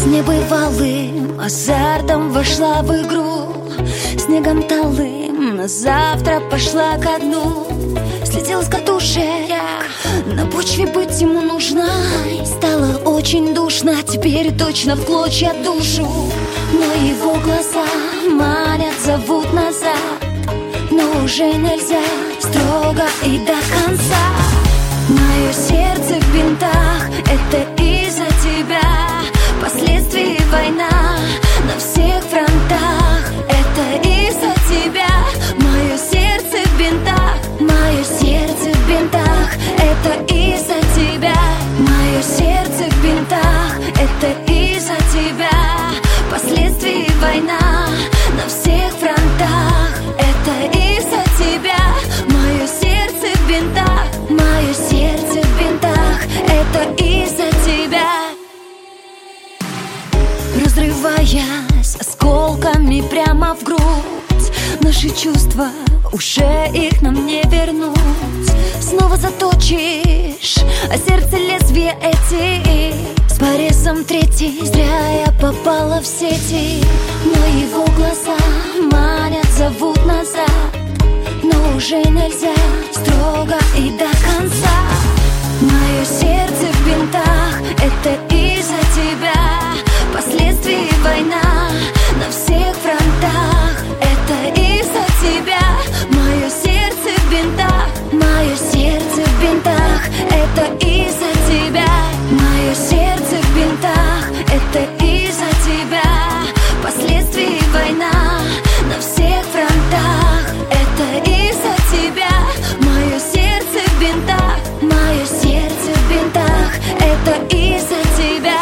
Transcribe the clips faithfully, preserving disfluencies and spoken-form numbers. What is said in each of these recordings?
небывалым азартом вошла в игру, снегом талым на завтра пошла ко дну. Слетела с катушек, на почве быть ему нужна. Стало очень душно, теперь точно в клочья душу. Но его глаза манят, зовут назад, но уже нельзя строго и до конца. Мое сердце в бинтах, это из-за тебя. Последствия война на всех фронтах, это из-за тебя. Мое сердце в бинтах, мое сердце в бинтах, это из-за тебя. Мое сердце в бинтах, это из-за тебя. Последствия война на всех фронтах, это из-за тебя. Мое сердце в бинтах, мое сердце в бинтах, это из-за тебя. Разрываясь осколками прямо в грудь, наши чувства уже их нам не вернуть. Снова заточишь, а сердце лезвие эти. С порезом третий, зря я попала в сети. Но его глаза манят, зовут назад, но уже нельзя строго и до конца. Мое сердце в бинтах, это из-за тебя. Последствия война на всех фронтах, это из-за тебя. Мое сердце в бинтах, мое сердце в бинтах, это из-за тебя. Мое сердце в бинтах, это из-за тебя. Последствия война на всех фронтах, это из-за тебя. Мое сердце в бинтах, мое сердце в бинтах, это из-за тебя.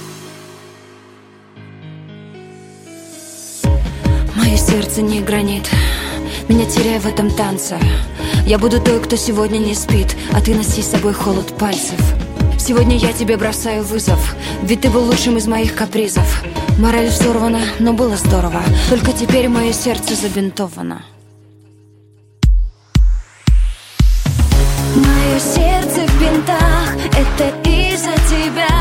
Мое сердце не гранит, меня теряя в этом танце. Я буду той, кто сегодня не спит, а ты носи с собой холод пальцев. Сегодня я тебе бросаю вызов, ведь ты был лучшим из моих капризов. Мораль взорвана, но было здорово, только теперь мое сердце забинтовано. Мое сердце в бинтах, это из-за тебя.